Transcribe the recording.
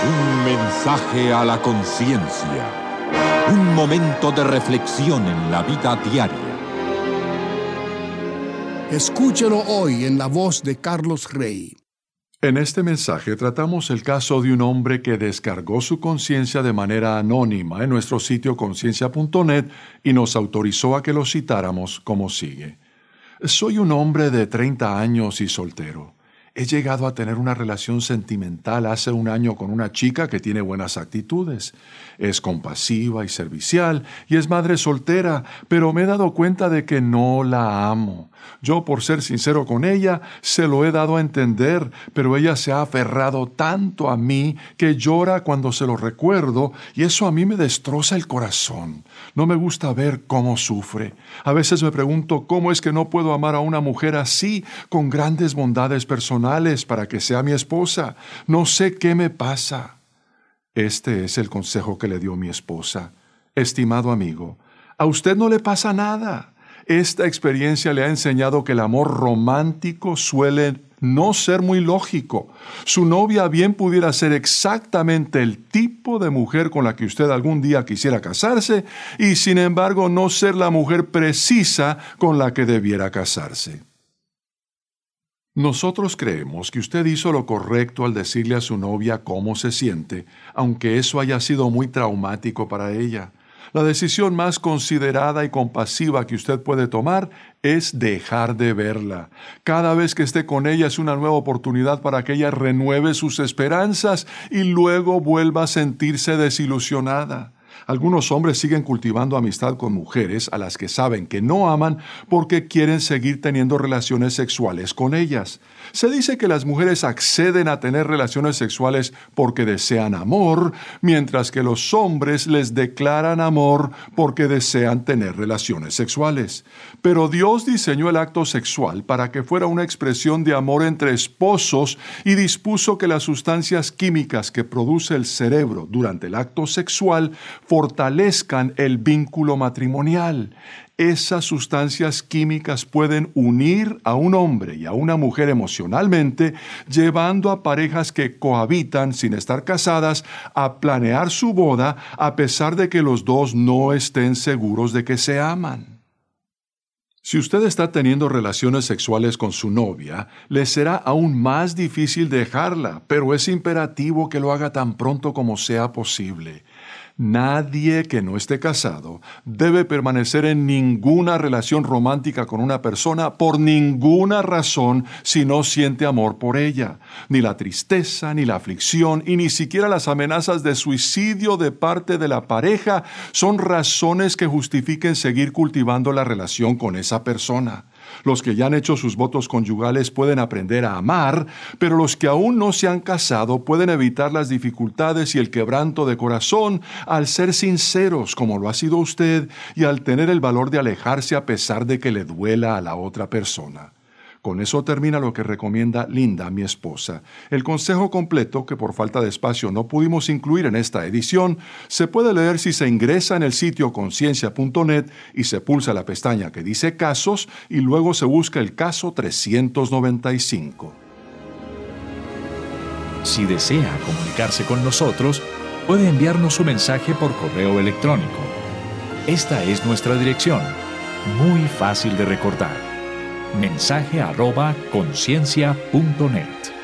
Un mensaje a la conciencia. Un momento de reflexión en la vida diaria. Escúchelo hoy en la voz de Carlos Rey. En este mensaje tratamos el caso de un hombre que descargó su conciencia de manera anónima en nuestro sitio conciencia.net y nos autorizó a que lo citáramos como sigue. Soy un hombre de 30 años y soltero. He llegado a tener una relación sentimental hace un año con una chica que tiene buenas actitudes. Es compasiva y servicial y es madre soltera, pero me he dado cuenta de que no la amo. Yo, por ser sincero con ella, se lo he dado a entender, pero ella se ha aferrado tanto a mí que llora cuando se lo recuerdo y eso a mí me destroza el corazón. No me gusta ver cómo sufre. A veces me pregunto cómo es que no puedo amar a una mujer así, con grandes bondades personales para que sea mi esposa. No sé qué me pasa. Este es el consejo que le dio mi esposa. Estimado amigo, a usted no le pasa nada. Esta experiencia le ha enseñado que el amor romántico suele no ser muy lógico. Su novia bien pudiera ser exactamente el tipo de mujer con la que usted algún día quisiera casarse y sin embargo no ser la mujer precisa con la que debiera casarse. Nosotros creemos que usted hizo lo correcto al decirle a su novia cómo se siente, aunque eso haya sido muy traumático para ella. La decisión más considerada y compasiva que usted puede tomar es dejar de verla. Cada vez que esté con ella es una nueva oportunidad para que ella renueve sus esperanzas y luego vuelva a sentirse desilusionada. Algunos hombres siguen cultivando amistad con mujeres a las que saben que no aman porque quieren seguir teniendo relaciones sexuales con ellas. Se dice que las mujeres acceden a tener relaciones sexuales porque desean amor, mientras que los hombres les declaran amor porque desean tener relaciones sexuales. Pero Dios diseñó el acto sexual para que fuera una expresión de amor entre esposos y dispuso que las sustancias químicas que produce el cerebro durante el acto sexual fortalezcan el vínculo matrimonial. Esas sustancias químicas pueden unir a un hombre y a una mujer emocionalmente, llevando a parejas que cohabitan sin estar casadas a planear su boda a pesar de que los dos no estén seguros de que se aman. Si usted está teniendo relaciones sexuales con su novia, le será aún más difícil dejarla, pero es imperativo que lo haga tan pronto como sea posible. Nadie que no esté casado debe permanecer en ninguna relación romántica con una persona por ninguna razón si no siente amor por ella. Ni la tristeza, ni la aflicción y ni siquiera las amenazas de suicidio de parte de la pareja son razones que justifiquen seguir cultivando la relación con esa persona. Los que ya han hecho sus votos conyugales pueden aprender a amar, pero los que aún no se han casado pueden evitar las dificultades y el quebranto de corazón al ser sinceros como lo ha sido usted y al tener el valor de alejarse a pesar de que le duela a la otra persona. Con eso termina lo que recomienda Linda, mi esposa. El consejo completo, que por falta de espacio no pudimos incluir en esta edición, se puede leer si se ingresa en el sitio conciencia.net y se pulsa la pestaña que dice Casos y luego se busca el caso 395. Si desea comunicarse con nosotros, puede enviarnos su mensaje por correo electrónico. Esta es nuestra dirección, muy fácil de recordar. mensaje@conciencia.net